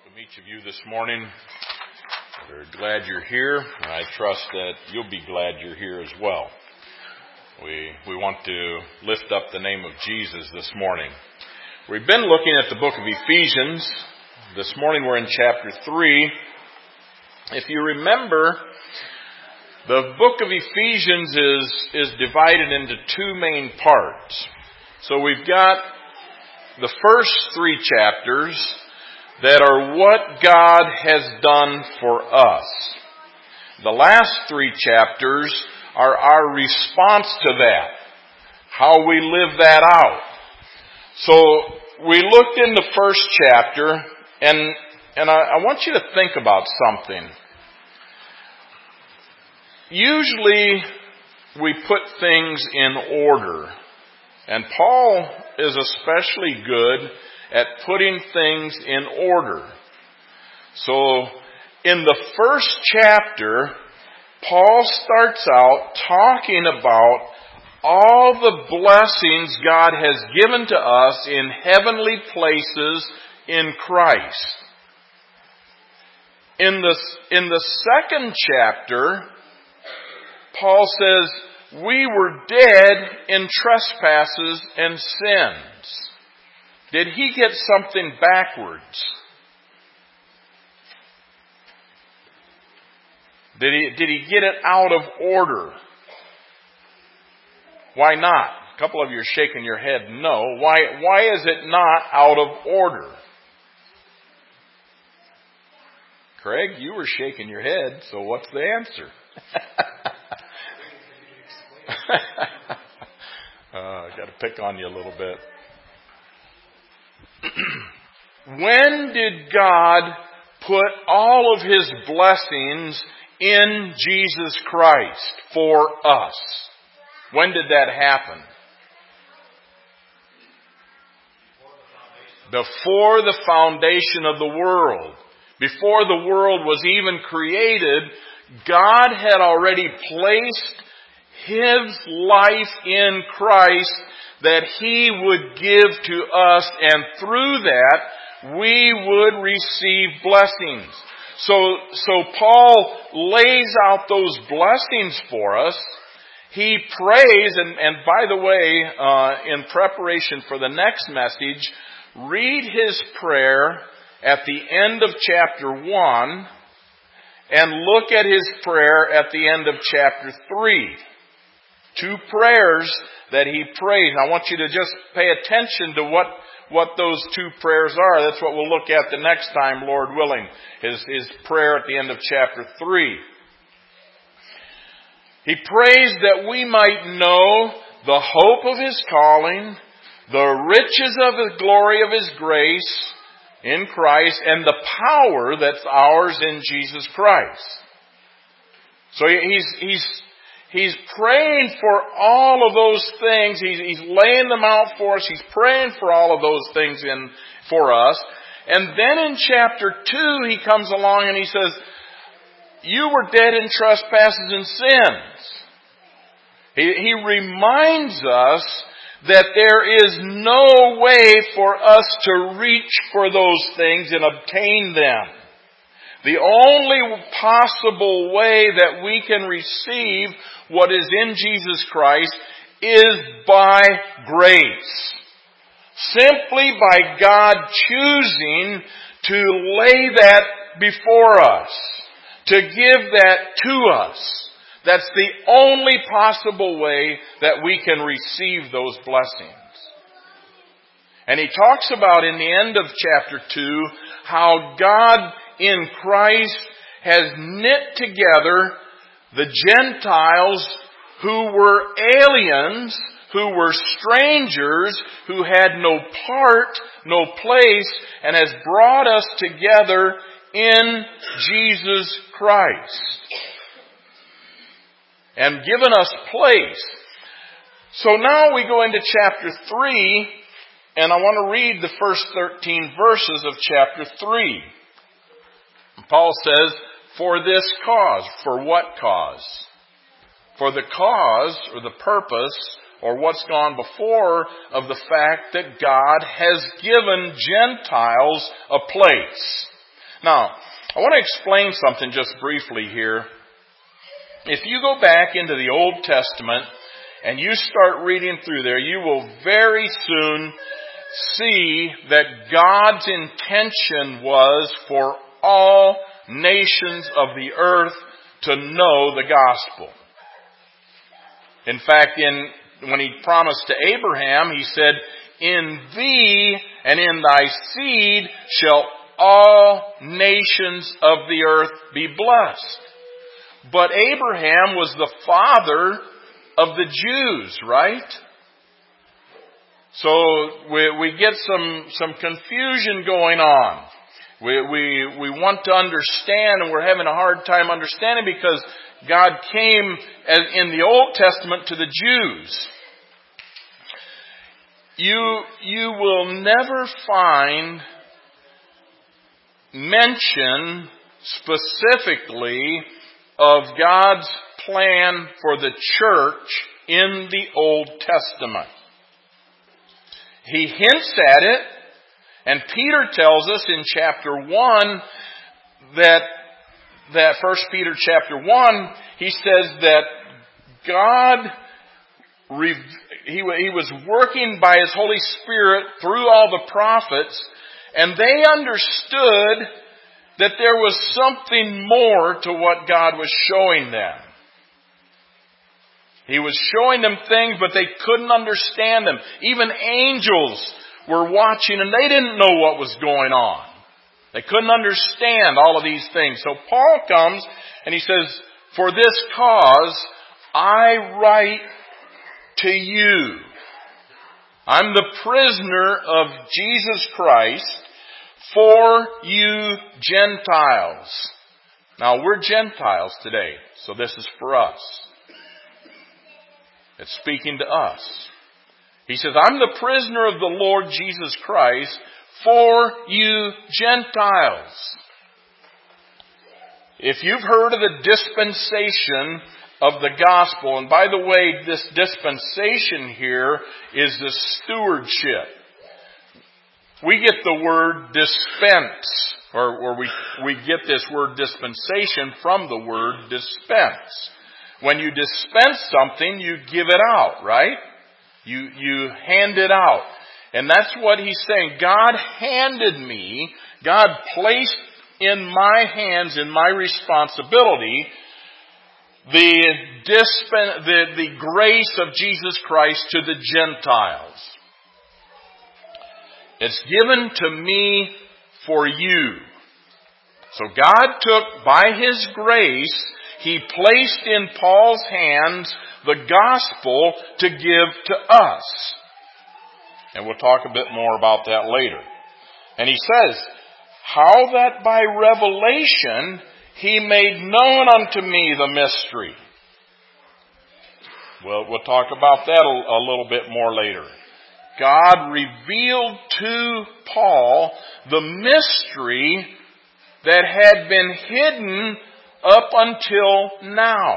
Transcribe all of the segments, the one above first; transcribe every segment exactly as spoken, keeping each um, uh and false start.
welcome each of you this morning. We're glad you're here, and I trust that you'll be glad you're here as well. We we want to lift up the name of Jesus this morning. We've been looking at the book of Ephesians. This morning we're in chapter three. If you remember, the book of Ephesians is, is divided into two main parts. So we've got the first three chapters that are what God has done for us. The last three chapters are our response to that, how we live that out. So we looked in the first chapter, and and I, I want you to think about something. Usually we put things in order, and Paul is especially good at putting things in order. So, in the first chapter, Paul starts out talking about all the blessings God has given to us in heavenly places in Christ. In the, in the second chapter, Paul says, we were dead in trespasses and sins. Did he get something backwards? Did he, did he get it out of order? Why not? A couple of you are shaking your head no. Why, why is it not out of order? Craig, you were shaking your head, so what's the answer? uh, I got to pick on you a little bit. When did God put all of His blessings in Jesus Christ for us? When did that happen? Before the foundation of the world. Before the world was even created, God had already placed His life in Christ that He would give to us, and through that we would receive blessings. So, so Paul lays out those blessings for us. He prays, and, and by the way, uh, in preparation for the next message, read his prayer at the end of chapter one, and look at his prayer at the end of chapter three. Two prayers that he prays. I want you to just pay attention to what, what those two prayers are. That's what we'll look at the next time, Lord willing. His, his prayer at the end of chapter three. He prays that we might know the hope of His calling, the riches of the glory of His grace in Christ, and the power that's ours in Jesus Christ. So he's, he's, He's praying for all of those things. He's, he's laying them out for us. He's praying for all of those things in for us. And then in chapter two, he comes along and he says, you were dead in trespasses and sins. He, he reminds us that there is no way for us to reach for those things and obtain them. The only possible way that we can receive what is in Jesus Christ is by grace. Simply by God choosing to lay that before us, to give that to us. That's the only possible way that we can receive those blessings. And he talks about in the end of chapter two how God in Christ has knit together the Gentiles who were aliens, who were strangers, who had no part, no place, and has brought us together in Jesus Christ. And given us place. So now we go into chapter three, and I want to read the first thirteen verses of chapter three. Paul says, for this cause. For what cause? For the cause, or the purpose, or what's gone before of the fact that God has given Gentiles a place. Now, I want to explain something just briefly here. If you go back into the Old Testament and you start reading through there, you will very soon see that God's intention was for all nations of the earth to know the gospel. In fact, in when He promised to Abraham, He said, "In thee and in thy seed shall all nations of the earth be blessed." But Abraham was the father of the Jews, right? So we, we get some, some confusion going on. We, we, we want to understand, and we're having a hard time understanding because God came as in the Old Testament to the Jews. You, you will never find mention specifically of God's plan for the church in the Old Testament. He hints at it, and Peter tells us in chapter one that, that First Peter chapter one, he says that God, he, he was working by His Holy Spirit through all the prophets, and they understood that there was something more to what God was showing them. He was showing them things, but they couldn't understand them. Even angels were watching, and they didn't know what was going on. They couldn't understand all of these things. So Paul comes, and he says, "For this cause I write to you. I'm the prisoner of Jesus Christ for you Gentiles." Now, we're Gentiles today, so this is for us. It's speaking to us. He says, "I'm the prisoner of the Lord Jesus Christ for you Gentiles." If you've heard of the dispensation of the gospel, and by the way, this dispensation here is the stewardship. We get the word dispense, or, or we, we get this word dispensation from the word dispense. When you dispense something, you give it out, right? You, you hand it out. And that's what he's saying. God handed me, God placed in my hands, in my responsibility, the, dispen, the, the grace of Jesus Christ to the Gentiles. It's given to me for you. So God took, by His grace, He placed in Paul's hands the gospel to give to us. And we'll talk a bit more about that later. And he says, "How that by revelation He made known unto me the mystery." Well, we'll talk about that a, a little bit more later. God revealed to Paul the mystery that had been hidden up until now.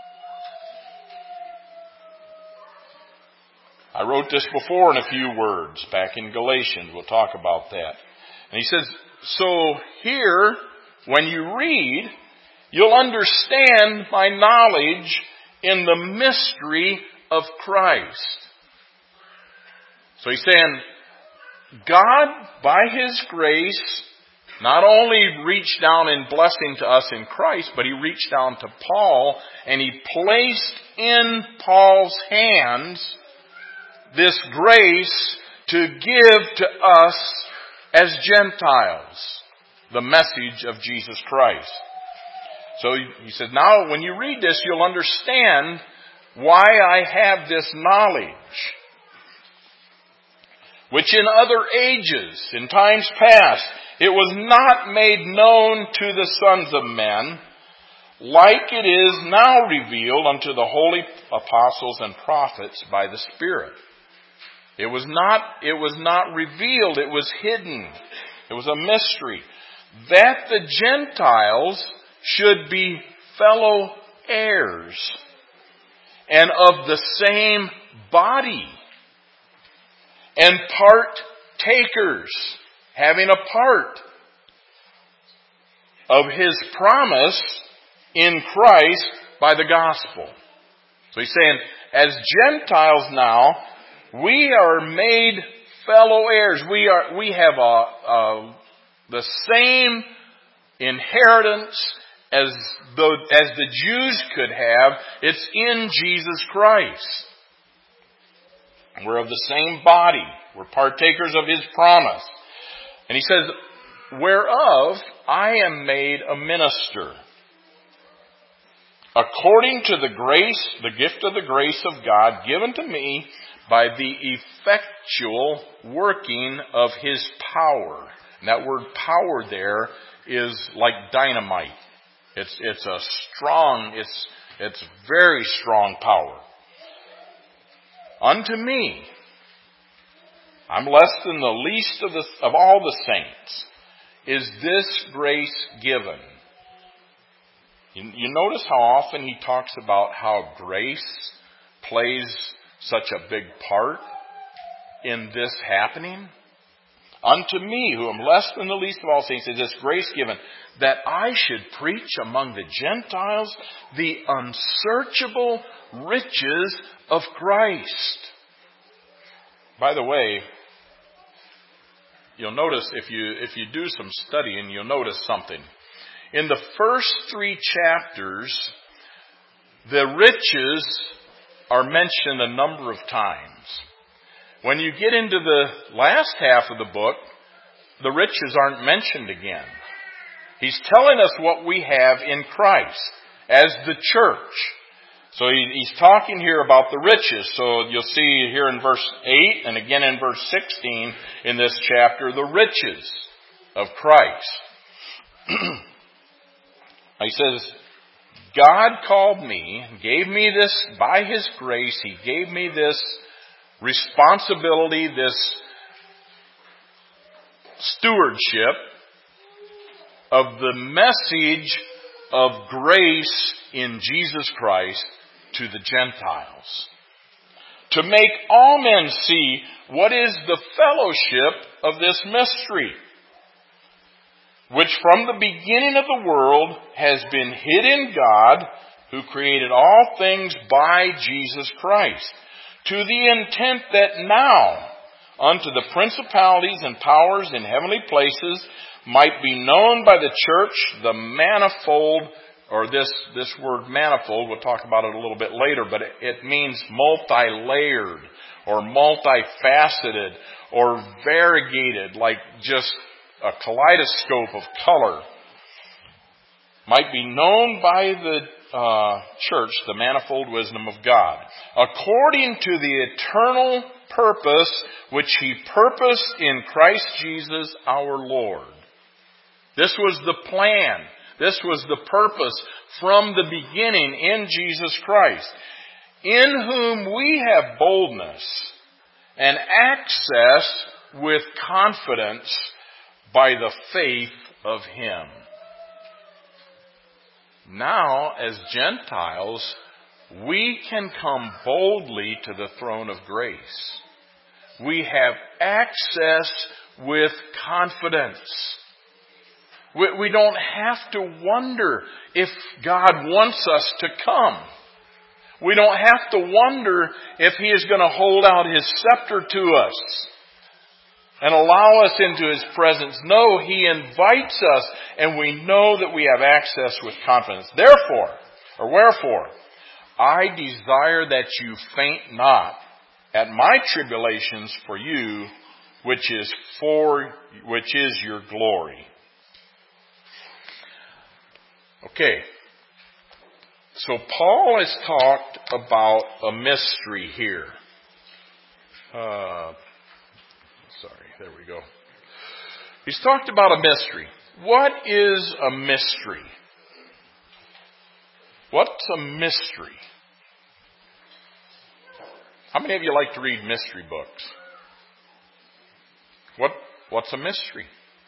I wrote this before in a few words, back in Galatians. We'll talk about that. And he says, so here, when you read, you'll understand my knowledge in the mystery of Christ. So he's saying, God, by His grace, not only reached down in blessing to us in Christ, but He reached down to Paul and He placed in Paul's hands this grace to give to us as Gentiles the message of Jesus Christ. So he said, now when you read this, you'll understand why I have this knowledge, which in other ages, in times past, it was not made known to the sons of men, like it is now revealed unto the holy apostles and prophets by the Spirit. It was not, it was not revealed, it was hidden. It was a mystery. That the Gentiles should be fellow heirs and of the same body and partakers, having a part. of His promise in Christ by the gospel. So he's saying, as Gentiles now, we are made fellow heirs. We are, we have a, a, the same inheritance as the, as the Jews could have. It's in Jesus Christ. We're of the same body. We're partakers of His promise. And he says, whereof I am made a minister, according to the grace, the gift of the grace of God given to me by the effectual working of His power. And that word power there is like dynamite. It's, it's a strong, it's, it's very strong power. Unto me, I'm less than the least of, the, of all the saints, is this grace given. You, you notice how often he talks about how grace plays such a big part in this happening? Unto me, who am less than the least of all saints, is this grace given, that I should preach among the Gentiles the unsearchable riches of Christ. By the way, you'll notice if you if you do some studying, you'll notice something. In the first three chapters, the riches are mentioned a number of times. When you get into the last half of the book, the riches aren't mentioned again. He's telling us what we have in Christ as the church. So he's talking here about the riches. So you'll see here in verse eight and again in verse sixteen in this chapter, the riches of Christ. He says, God called me, gave me this, by His grace, He gave me this responsibility, this stewardship of the message of grace in Jesus Christ to the Gentiles. To make all men see what is the fellowship of this mystery, which from the beginning of the world has been hid in God, who created all things by Jesus Christ, to the intent that now unto the principalities and powers in heavenly places might be known by the church the manifold, or this, this word manifold, we'll talk about it a little bit later, but it, it means multi-layered or multifaceted or variegated, like just a kaleidoscope of color, might be known by the uh, church the manifold wisdom of God, according to the eternal purpose which He purposed in Christ Jesus our Lord. This was the plan. This was the purpose from the beginning in Jesus Christ, in whom we have boldness and access with confidence by the faith of Him. Now, as Gentiles, we can come boldly to the throne of grace. We have access with confidence. We, we don't have to wonder if God wants us to come. We don't have to wonder if He is going to hold out His scepter to us and allow us into His presence. No, He invites us, and we know that we have access with confidence. Therefore, or wherefore, I desire that you faint not at my tribulations for you, which is for, which is your glory. Okay. So Paul has talked about a mystery here. Uh, sorry, there we go. He's talked about a mystery. What is a mystery? What's a mystery? How many of you like to read mystery books? What What's a mystery?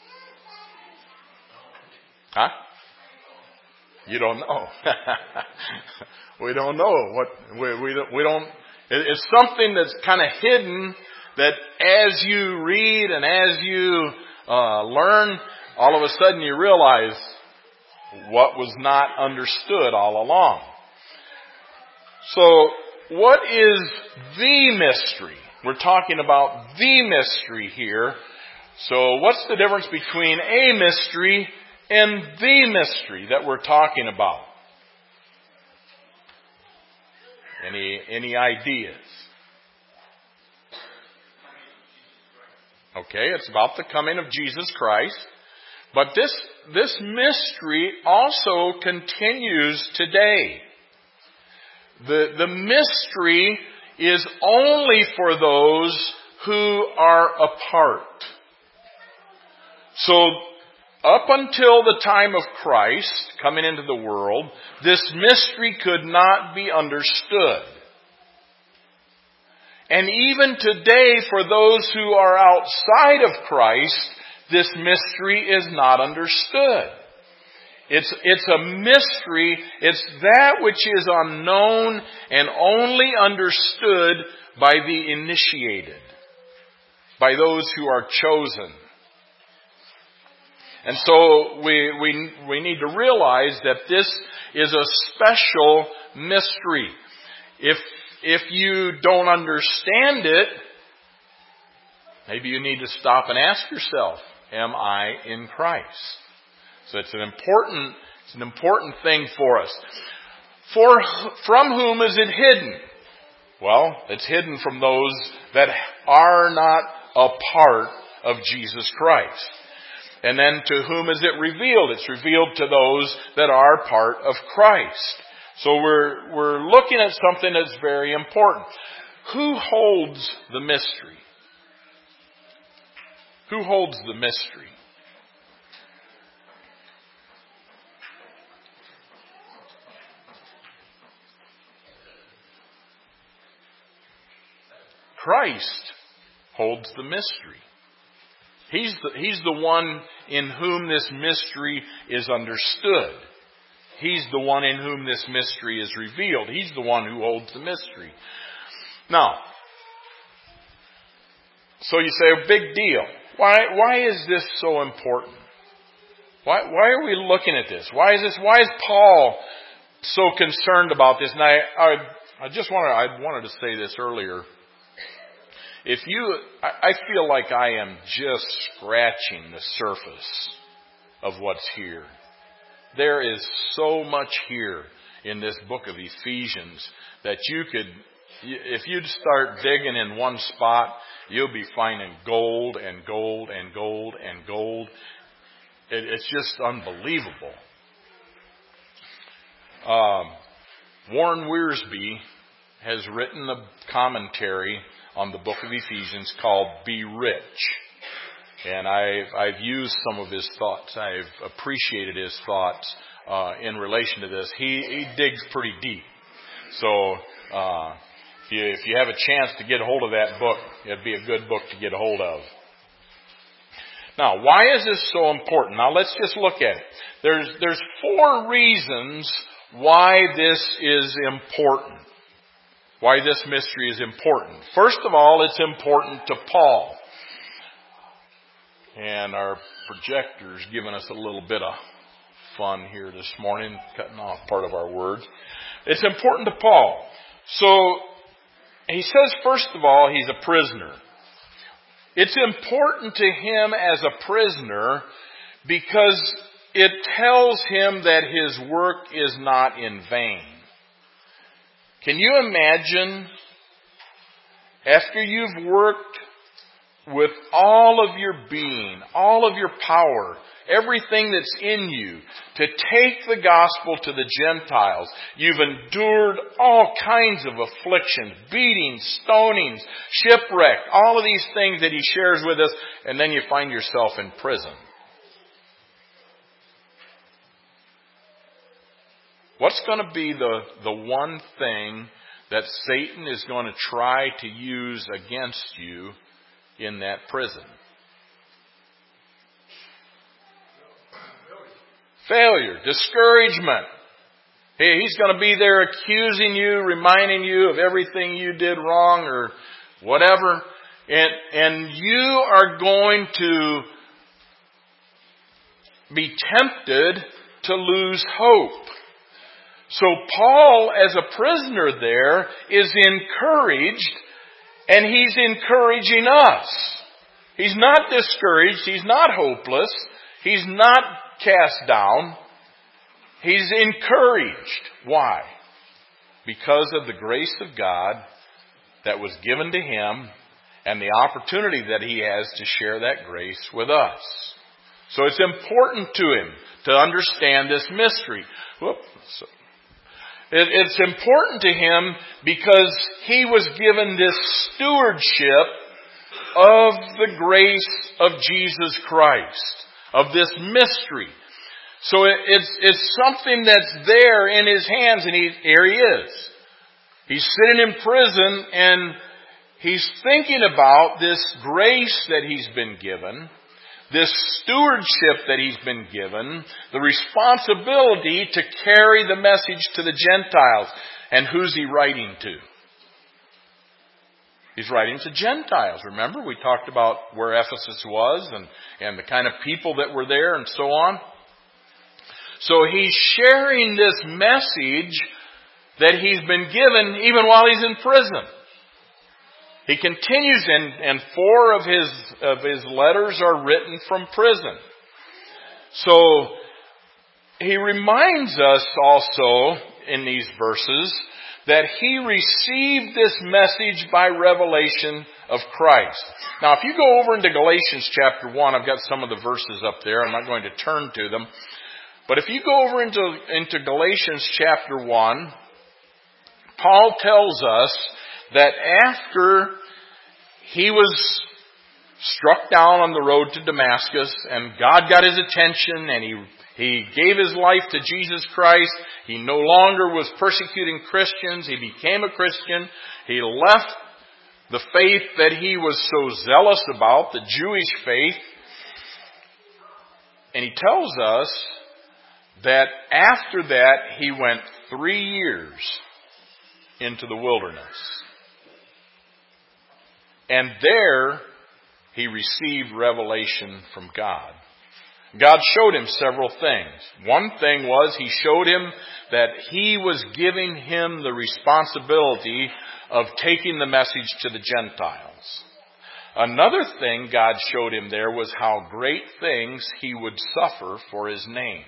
Huh? You don't know. We don't know what we we don't, we don't. It's something that's kind of hidden. That as you read and as you uh, learn, all of a sudden you realize what was not understood all along. So, what is the mystery? We're talking about the mystery here. So, what's the difference between a mystery and the mystery that we're talking about? Any, any ideas? Okay, it's about the coming of Jesus Christ. But this, this mystery also continues today. The, the mystery is only for those who are apart. So, up until the time of Christ coming into the world, this mystery could not be understood. And even today, for those who are outside of Christ, this mystery is not understood. It's, it's a mystery. It's that which is unknown and only understood by the initiated, by those who are chosen. And so we, we, we need to realize that this is a special mystery. If, if you don't understand it, maybe you need to stop and ask yourself, am I in Christ? So it's an important, it's an important thing for us. For, from whom is it hidden? Well, it's hidden from those that are not a part of Jesus Christ. And then to whom is it revealed? It's revealed to those that are part of Christ. So we're, we're looking at something that's very important. Who holds the mystery? Who holds the mystery? Christ holds the mystery. He's the, he's the one in whom this mystery is understood. He's the one in whom this mystery is revealed. He's the one who holds the mystery. Now, so you say, a big deal. Why, why is this so important? Why, why are we looking at this? Why is this, why is Paul so concerned about this? And I, I, I just wanted, I wanted to say this earlier. If you, I feel like I am just scratching the surface of what's here. There is so much here in this book of Ephesians that you could, if you'd start digging in one spot, you'll be finding gold and gold and gold and gold. It, it's just unbelievable. Um, Warren Wiersbe has written a commentary on the book of Ephesians called Be Rich. And I've, I've used some of his thoughts. I've appreciated his thoughts uh, in relation to this. He, he digs pretty deep. So uh, if, you, if you have a chance to get a hold of that book, it'd be a good book to get a hold of. Now, why is this so important? Now, let's just look at it. There's, there's four reasons why this is important. Why this mystery is important. First of all, it's important to Paul. And our projector's giving us a little bit of fun here this morning, cutting off part of our words. It's important to Paul. So, he says, first of all, he's a prisoner. It's important to him as a prisoner because it tells him that his work is not in vain. Can you imagine, after you've worked with all of your being, all of your power, everything that's in you, to take the gospel to the Gentiles, you've endured all kinds of afflictions, beatings, stonings, shipwreck, all of these things that he shares with us, and then you find yourself in prison. What's going to be the, the one thing that Satan is going to try to use against you in that prison? Failure, discouragement. Hey, he's going to be there accusing you, reminding you of everything you did wrong or whatever. And, and you are going to be tempted to lose hope. So Paul, as a prisoner there, is encouraged, and he's encouraging us. He's not discouraged. He's not hopeless. He's not cast down. He's encouraged. Why? Because of the grace of God that was given to him and the opportunity that he has to share that grace with us. So it's important to him to understand this mystery. Whoops. It's important to him because he was given this stewardship of the grace of Jesus Christ, of this mystery. So it's, it's something that's there in his hands, and he, here he is. He's sitting in prison, and he's thinking about this grace that he's been given, this stewardship that he's been given, the responsibility to carry the message to the Gentiles. And who's he writing to? He's writing to Gentiles. Remember, we talked about where Ephesus was and, and the kind of people that were there and so on. So he's sharing this message that he's been given even while he's in prison. He continues, and, and four of his, of his letters are written from prison. So he reminds us also in these verses that he received this message by revelation of Christ. Now, if you go over into Galatians chapter one, I've got some of the verses up there. I'm not going to turn to them. But if you go over into, into Galatians chapter one, Paul tells us that after he was struck down on the road to Damascus and God got his attention and he He gave his life to Jesus Christ. He no longer was persecuting Christians. He became a Christian. He left the faith that he was so zealous about, the Jewish faith. And he tells us that after that, he went three years into the wilderness. And there, he received revelation from God. God showed him several things. One thing was he showed him that he was giving him the responsibility of taking the message to the Gentiles. Another thing God showed him there was how great things he would suffer for his name.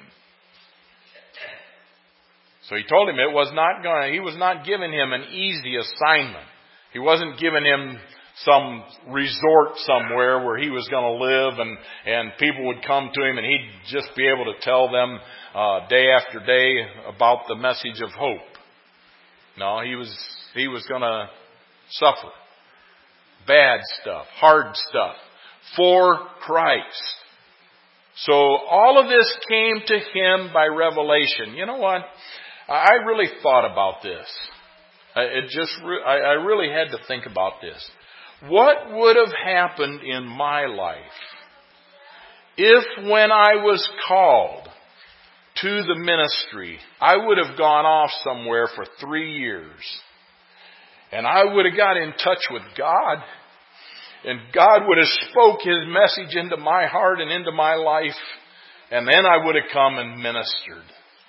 So he told him it was not going, he was not giving him an easy assignment. He wasn't giving him some resort somewhere where he was going to live and, and people would come to him and he'd just be able to tell them uh, day after day about the message of hope. No, he was, he was going to suffer. Bad stuff, hard stuff for Christ. So all of this came to him by revelation. You know what? I really thought about this. It just, I really had to think about this. What would have happened in my life if when I was called to the ministry, I would have gone off somewhere for three years and I would have got in touch with God and God would have spoke His message into my heart and into my life, and then I would have come and ministered.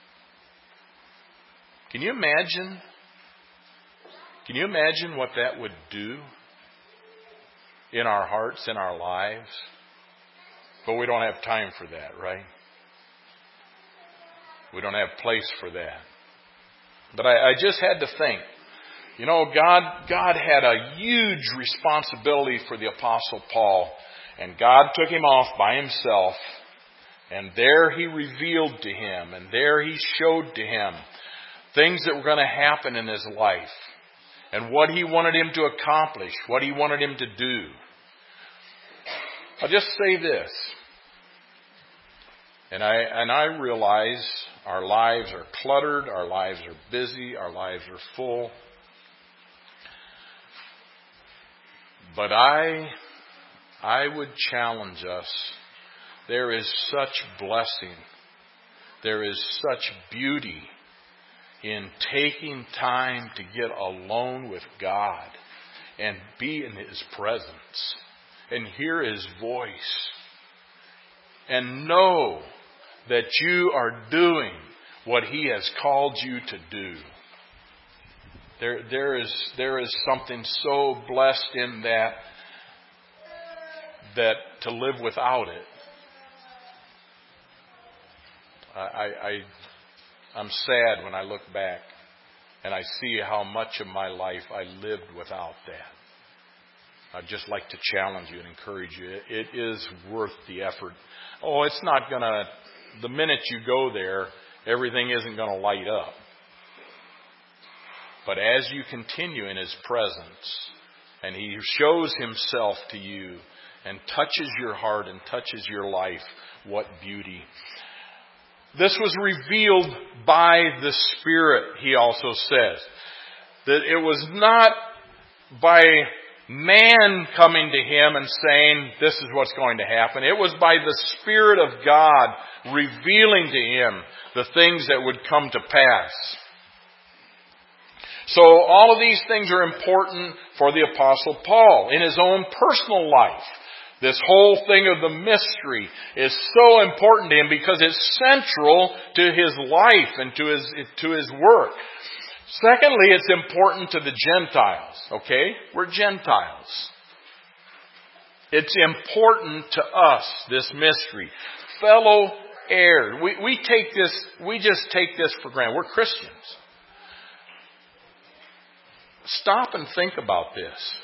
Can you imagine? Can you imagine what that would do in our hearts, in our lives? But we don't have time for that, right? We don't have place for that. But I, I just had to think, you know, God, God had a huge responsibility for the Apostle Paul, and God took him off by himself, and there He revealed to him, and there He showed to him things that were going to happen in his life, and what He wanted him to accomplish, what He wanted him to do. I'll just say this, and I and I realize our lives are cluttered, our lives are busy, our lives are full. But I I would challenge us. There is such blessing. There is such beauty in taking time to get alone with God and be in His presence and hear His voice and know that you are doing what He has called you to do. There, there is, there is something so blessed in that, that to live without it, I, I, I'm sad when I look back and I see how much of my life I lived without that. I'd just like to challenge you and encourage you. It is worth the effort. Oh, it's not going to, the minute you go there, everything isn't going to light up. But as you continue in His presence, and He shows Himself to you, and touches your heart and touches your life, what beauty. This was revealed by the Spirit, he also says. That it was not by man coming to him and saying, this is what's going to happen. It was by the Spirit of God revealing to him the things that would come to pass. So all of these things are important for the Apostle Paul in his own personal life. This whole thing of the mystery is so important to him because it's central to his life and to his, to his work. Secondly, it's important to the Gentiles. Okay? We're Gentiles. It's important to us, this mystery. Fellow heirs. We, we take this, we just take this for granted. We're Christians. Stop and think about this.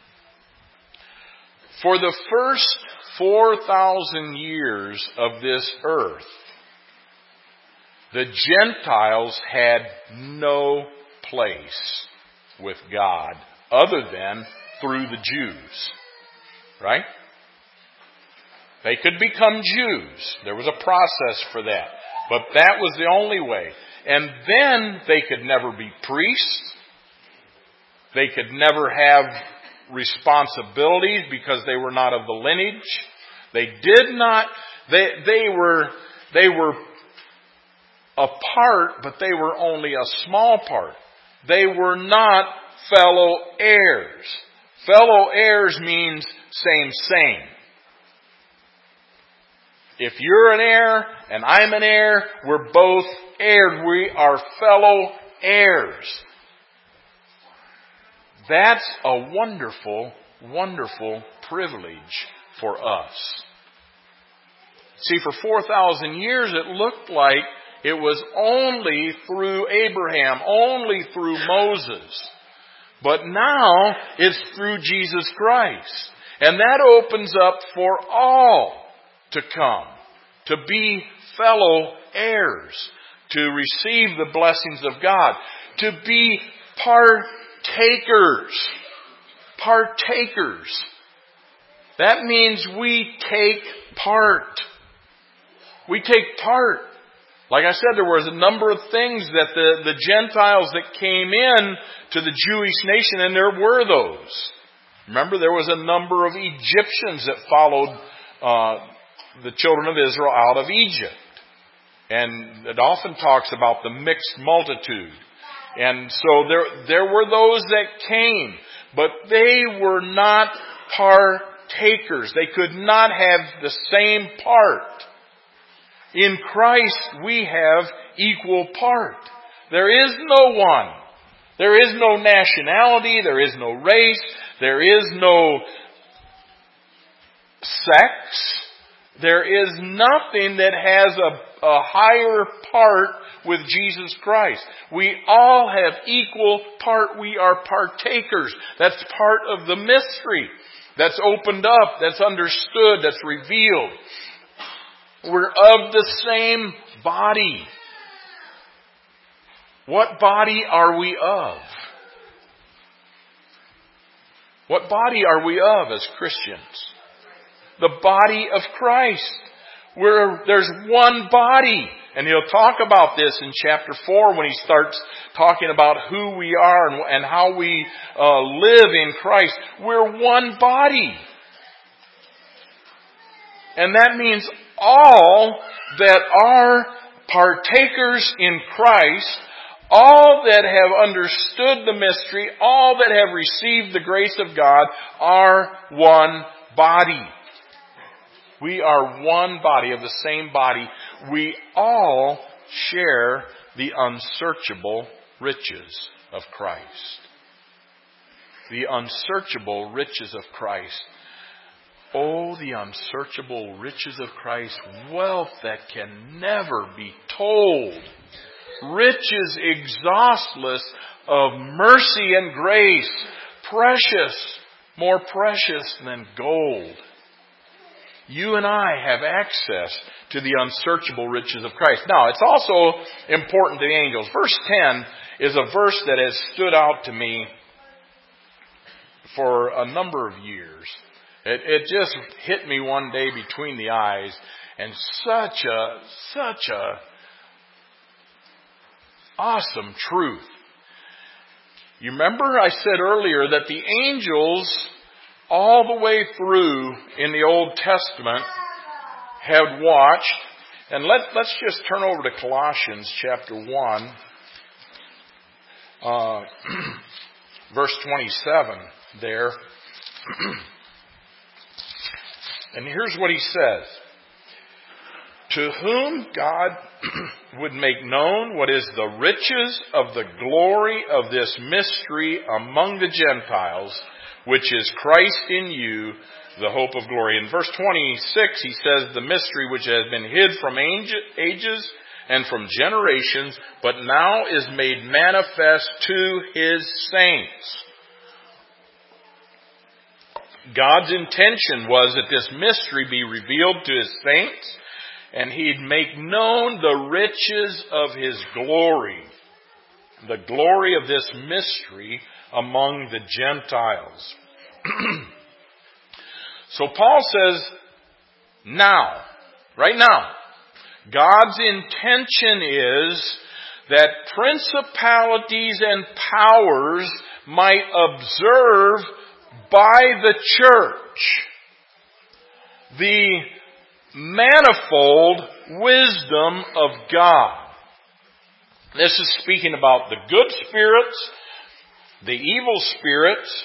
For the first four thousand years of this earth, the Gentiles had no place with God other than through the Jews. Right? They could become Jews. There was a process for that. But that was the only way. And then they could never be priests. They could never have responsibilities because they were not of the lineage. They did not, they, they were, they were a part, but they were only a small part. They were not fellow heirs. Fellow heirs means same, same. If you're an heir and I'm an heir, we're both heirs. We are fellow heirs. That's a wonderful, wonderful privilege for us. See, for four thousand years it looked like it was only through Abraham, only through Moses. But now it's through Jesus Christ. And that opens up for all to come, to be fellow heirs, to receive the blessings of God, to be partakers. Partakers. That means we take part. We take part. Like I said, there was a number of things that the, the Gentiles that came in to the Jewish nation, and there were those. Remember, there was a number of Egyptians that followed uh, the children of Israel out of Egypt. And it often talks about the mixed multitude. And so there, there were those that came, but they were not partakers. They could not have the same part. In Christ, we have equal part. There is no one. There is no nationality. There is no race. There is no sex. There is nothing that has a, a higher part with Jesus Christ. We all have equal part. We are partakers. That's part of the mystery. That's opened up. That's understood. That's revealed. We're of the same body. What body are we of? What body are we of as Christians? The body of Christ. We're, there's one body. And he'll talk about this in chapter four when he starts talking about who we are and, and how we uh, live in Christ. We're one body. And that means all that are partakers in Christ, all that have understood the mystery, all that have received the grace of God are one body. We are one body of the same body. We all share the unsearchable riches of Christ. The unsearchable riches of Christ. Oh, the unsearchable riches of Christ. Wealth that can never be told. Riches exhaustless of mercy and grace. Precious, more precious than gold. You and I have access to the unsearchable riches of Christ. Now, it's also important to the angels. Verse ten is a verse that has stood out to me for a number of years. It, it just hit me one day between the eyes, and such a, such a awesome truth. You remember I said earlier that the angels, all the way through in the Old Testament, had watched. And let, let's just turn over to Colossians chapter one, uh, verse twenty-seven there. And here's what he says. To whom God would make known what is the riches of the glory of this mystery among the Gentiles, which is Christ in you, the hope of glory. In verse twenty-six, he says, the mystery which has been hid from ages and from generations, but now is made manifest to His saints. God's intention was that this mystery be revealed to His saints, and He'd make known the riches of His glory, the glory of this mystery among the Gentiles. So Paul says, now, right now, God's intention is that principalities and powers might observe by the church the manifold wisdom of God. This is speaking about the good spirits, the evil spirits,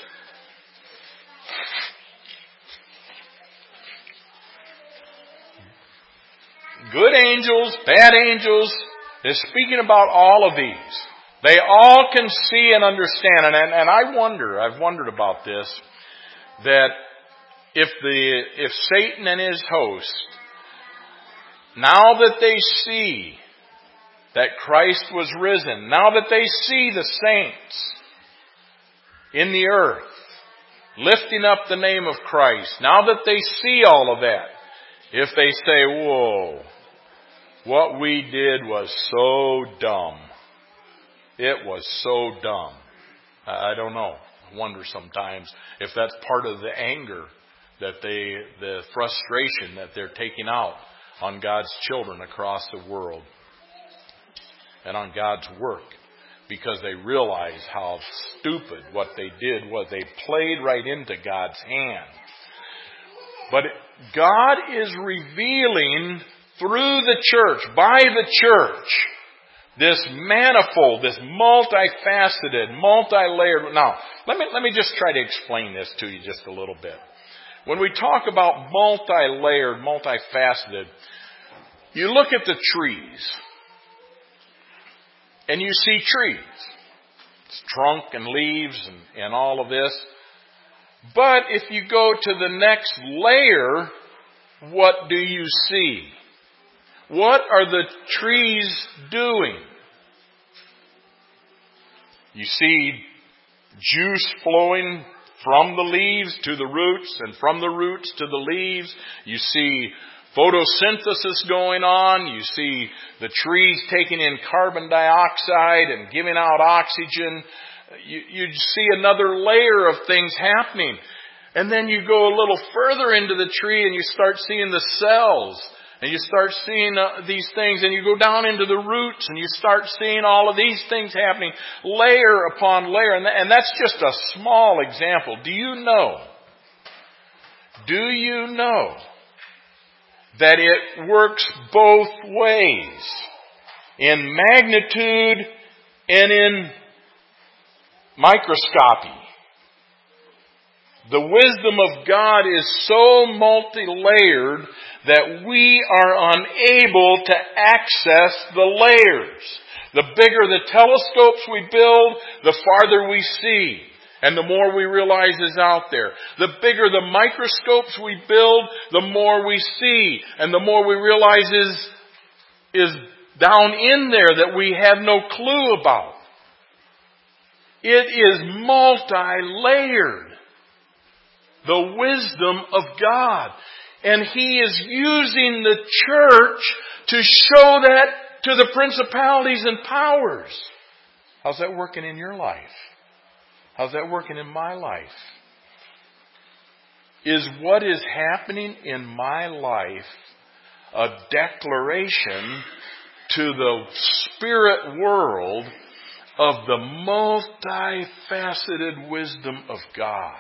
good angels, bad angels. It's speaking about all of these. They all can see and understand. And, and, and I wonder, I've wondered about this, that if the if Satan and his host, now that they see that Christ was risen, now that they see the saints in the earth lifting up the name of Christ, now that they see all of that, if they say, whoa, what we did was so dumb. It was so dumb. I don't know. I wonder sometimes if that's part of the anger that they, the frustration that they're taking out on God's children across the world and on God's work, because they realize how stupid what they did was. They played right into God's hand. But God is revealing through the church, by the church, this manifold, this multifaceted, multi-layered. Now, let me, let me just try to explain this to you just a little bit. When we talk about multi-layered, multifaceted, you look at the trees, and you see trees. It's trunk and leaves and, and all of this. But if you go to the next layer, what do you see? What are the trees doing? You see juice flowing from the leaves to the roots, and from the roots to the leaves. You see photosynthesis going on. You see the trees taking in carbon dioxide and giving out oxygen. You, you see another layer of things happening. And then you go a little further into the tree and you start seeing the cells. And you start seeing uh, these things, and you go down into the roots and you start seeing all of these things happening layer upon layer. And, th- and that's just a small example. Do you know? Do you know that it works both ways? In magnitude and in microscopy. The wisdom of God is so multi-layered that we are unable to access the layers. The bigger the telescopes we build, the farther we see. And the more we realize is out there. The bigger the microscopes we build, the more we see. And the more we realize is, is down in there that we have no clue about. It is multi-layered. The wisdom of God. And He is using the church to show that to the principalities and powers. How's that working in your life? How's that working in my life? Is what is happening in my life a declaration to the spirit world of the multifaceted wisdom of God?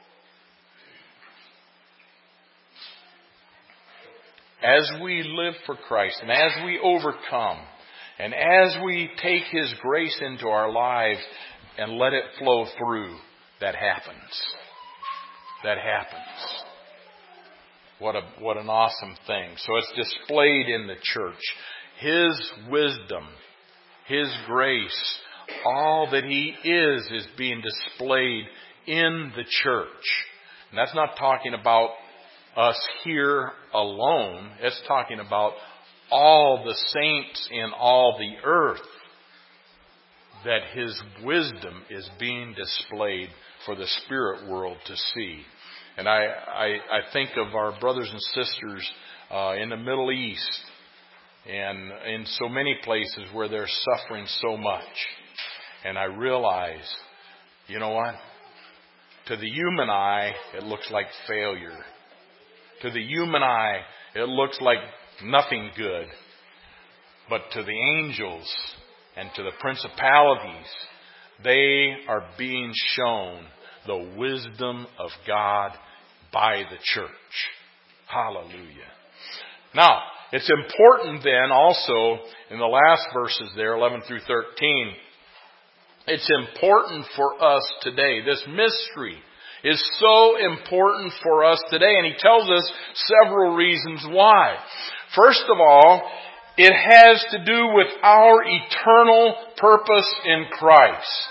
As we live for Christ and as we overcome and as we take His grace into our lives and let it flow through, that happens. That happens. What a what an awesome thing. So it's displayed in the church. His wisdom, His grace, all that He is, is being displayed in the church. And that's not talking about us here alone. It's talking about all the saints in all the earth. That His wisdom is being displayed for the spirit world to see. And I, I, I think of our brothers and sisters uh, in the Middle East and in so many places where they're suffering so much. And I realize, you know what? To the human eye, it looks like failure. To the human eye, it looks like nothing good. But to the angels and to the principalities, they are being shown the wisdom of God by the church. Hallelujah. Now, it's important then also in the last verses there, eleven through thirteen, it's important for us today. This mystery is so important for us today, and he tells us several reasons why. First of all, it has to do with our eternal purpose in Christ.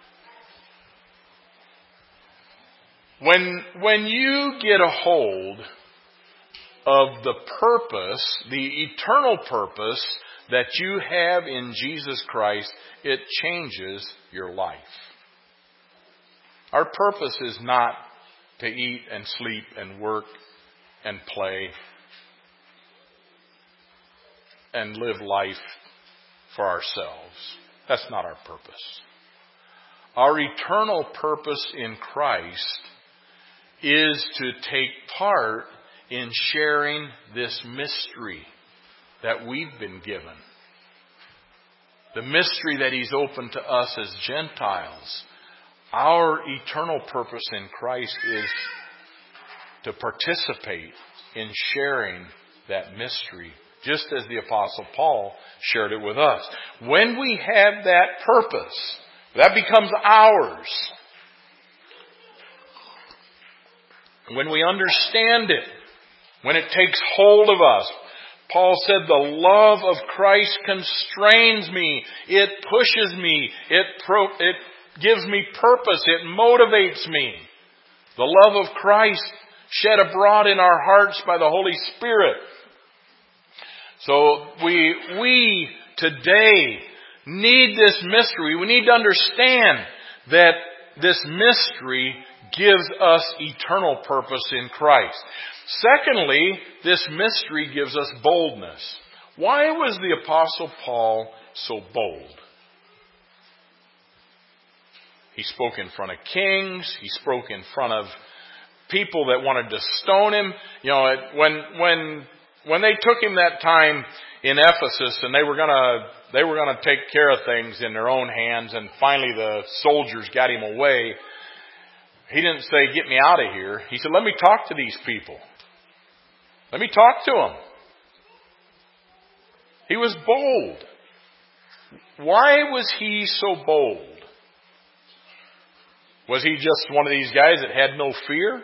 When, when you get a hold of the purpose, the eternal purpose that you have in Jesus Christ, it changes your life. Our purpose is not to eat and sleep and work and play and live life for ourselves. That's not our purpose. Our eternal purpose in Christ is to take part in sharing this mystery that we've been given. The mystery that He's opened to us as Gentiles. Our eternal purpose in Christ is to participate in sharing that mystery, just as the Apostle Paul shared it with us. When we have that purpose, that becomes ours. When we understand it, when it takes hold of us, Paul said, the love of Christ constrains me. It pushes me. It pro- it gives me purpose. It motivates me. The love of Christ shed abroad in our hearts by the Holy Spirit. So we, we today need this mystery. We need to understand that this mystery gives us eternal purpose in Christ. Secondly, this mystery gives us boldness. Why was the Apostle Paul so bold? He spoke in front of kings. He spoke in front of people that wanted to stone him. You know, when when when they took him that time in Ephesus, and they were gonna they were gonna take care of things in their own hands, and finally the soldiers got him away. He didn't say, "Get me out of here." He said, "Let me talk to these people. Let me talk to them." He was bold. Why was he so bold? Was he just one of these guys that had no fear?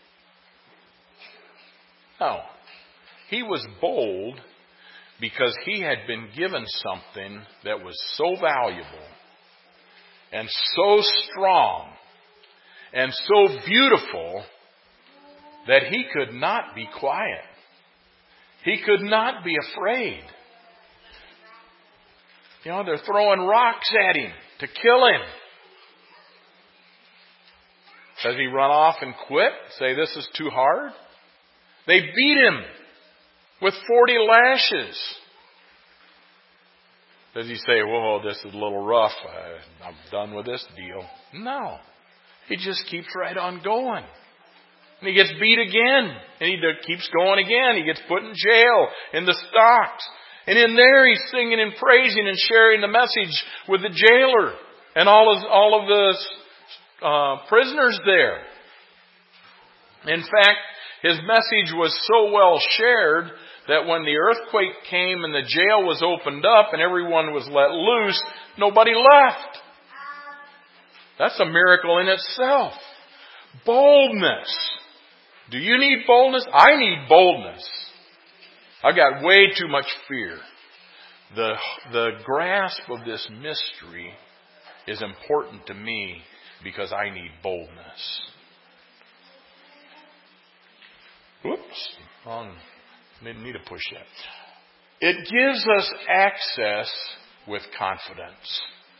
No. He was bold because he had been given something that was so valuable and so strong and so beautiful that he could not be quiet. He could not be afraid. You know, they're throwing rocks at him to kill him. Does he run off and quit? Say, this is too hard? They beat him with forty lashes. Does he say, whoa, this is a little rough. I, I'm done with this deal. No. He just keeps right on going. And he gets beat again. And he keeps going again. He gets put in jail, in the stocks. And in there he's singing and praising and sharing the message with the jailer and all of, all of the uh, prisoners there. In fact, his message was so well shared that when the earthquake came and the jail was opened up and everyone was let loose, nobody left. That's a miracle in itself. Boldness. Do you need boldness? I need boldness. I've got way too much fear. The, the grasp of this mystery is important to me because I need boldness. Whoops. Wrong. Didn't need to push that. It gives us access with confidence.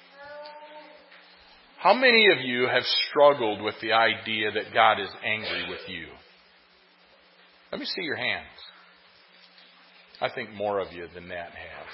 How many of you have struggled with the idea that God is angry with you? Let me see your hands. I think more of you than that have.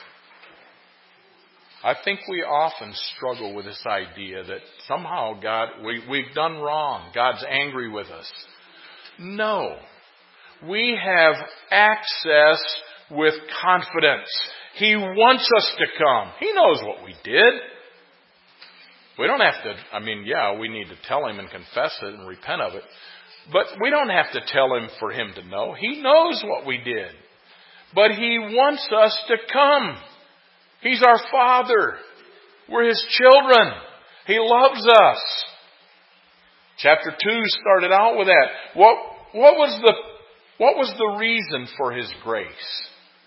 I think we often struggle with this idea that somehow God, we, we've done wrong. God's angry with us. No. We have access with confidence. He wants us to come. He knows what we did. We don't have to, I mean, yeah, we need to tell Him and confess it and repent of it. But we don't have to tell Him for Him to know. He knows what we did. But He wants us to come. He's our Father. We're His children. He loves us. Chapter two started out with that. What, what was the, what was the reason for His grace?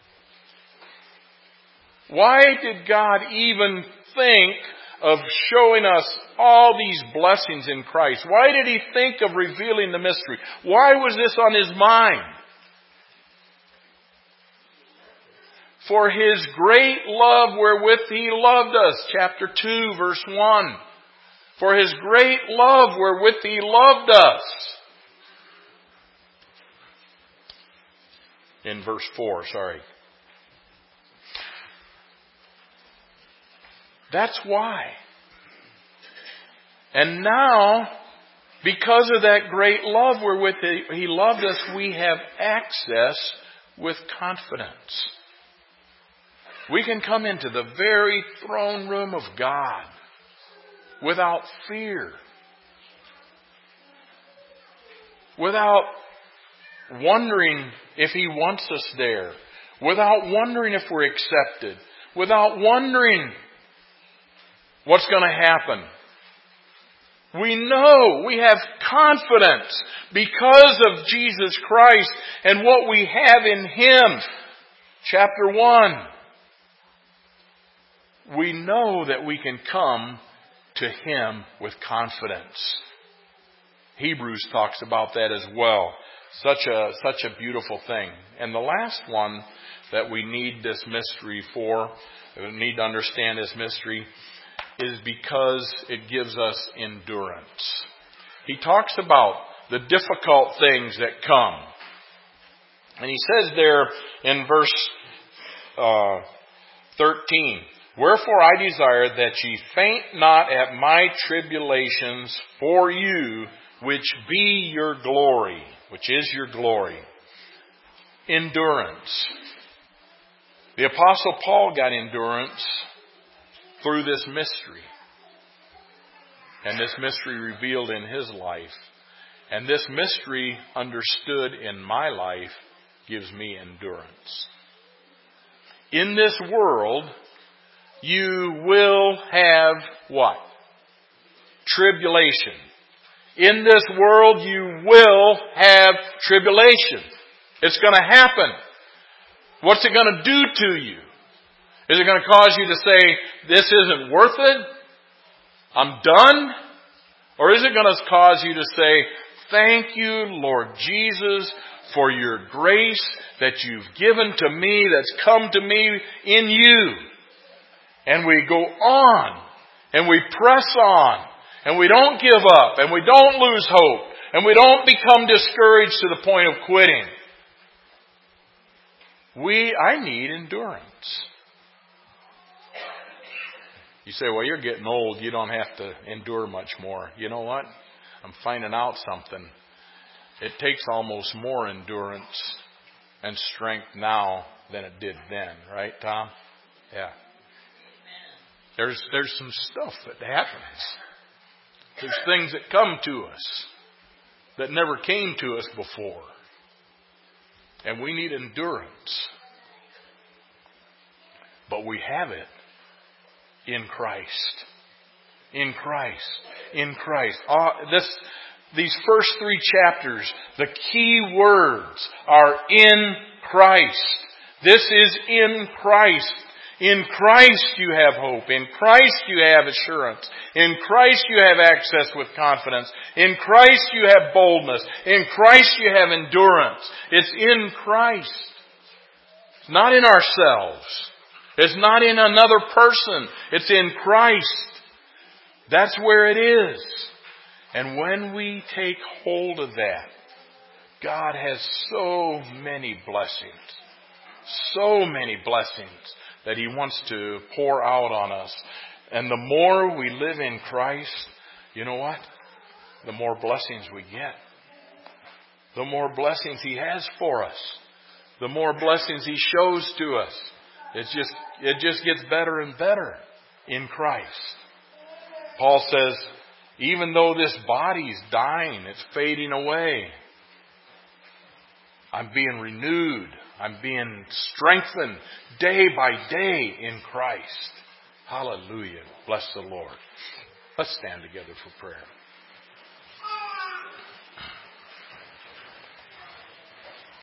Why did God even think of showing us all these blessings in Christ? Why did He think of revealing the mystery? Why was this on His mind? For His great love wherewith He loved us. Chapter two, verse one. For His great love wherewith He loved us. In verse four, sorry. That's why. And now, because of that great love wherewith He loved us, we have access with confidence. We can come into the very throne room of God without fear. Without wondering if He wants us there. Without wondering if we're accepted. Without wondering what's going to happen. We know, we have confidence because of Jesus Christ and what we have in Him. Chapter one. We know that we can come to Him with confidence. Hebrews talks about that as well. Such a, such a beautiful thing. And the last one that we need this mystery for, we need to understand this mystery, is because it gives us endurance. He talks about the difficult things that come. And he says there in verse uh, thirteen, wherefore I desire that ye faint not at my tribulations for you, which be your glory, which is your glory. Endurance. The Apostle Paul got endurance through this mystery. And this mystery revealed in his life. And this mystery understood in my life gives me endurance. In this world, you will have what? Tribulation. In this world you will have tribulation. It's going to happen. What's it going to do to you? Is it going to cause you to say, this isn't worth it? I'm done? Or is it going to cause you to say, thank you, Lord Jesus, for your grace that you've given to me, that's come to me in you. And we go on, and we press on, and we don't give up, and we don't lose hope, and we don't become discouraged to the point of quitting. We, I need endurance. You say, well, you're getting old. You don't have to endure much more. You know what? I'm finding out something. It takes almost more endurance and strength now than it did then. Right, Tom? Yeah. There's, there's some stuff that happens. There's things that come to us that never came to us before. And we need endurance. But we have it in Christ. In Christ. In Christ. Uh, this, these first three chapters, the key words are in Christ. This is in Christ. In Christ you have hope. In Christ you have assurance. In Christ you have access with confidence. In Christ you have boldness. In Christ you have endurance. It's in Christ. It's not in ourselves. It's not in another person. It's in Christ. That's where it is. And when we take hold of that, God has so many blessings. So many blessings that He wants to pour out on us. And the more we live in Christ, you know what? The more blessings we get. The more blessings He has for us. The more blessings He shows to us. It's just, it just gets better and better in Christ. Paul says, even though this body's dying, it's fading away, I'm being renewed. I'm being strengthened day by day in Christ. Hallelujah. Bless the Lord. Let's stand together for prayer.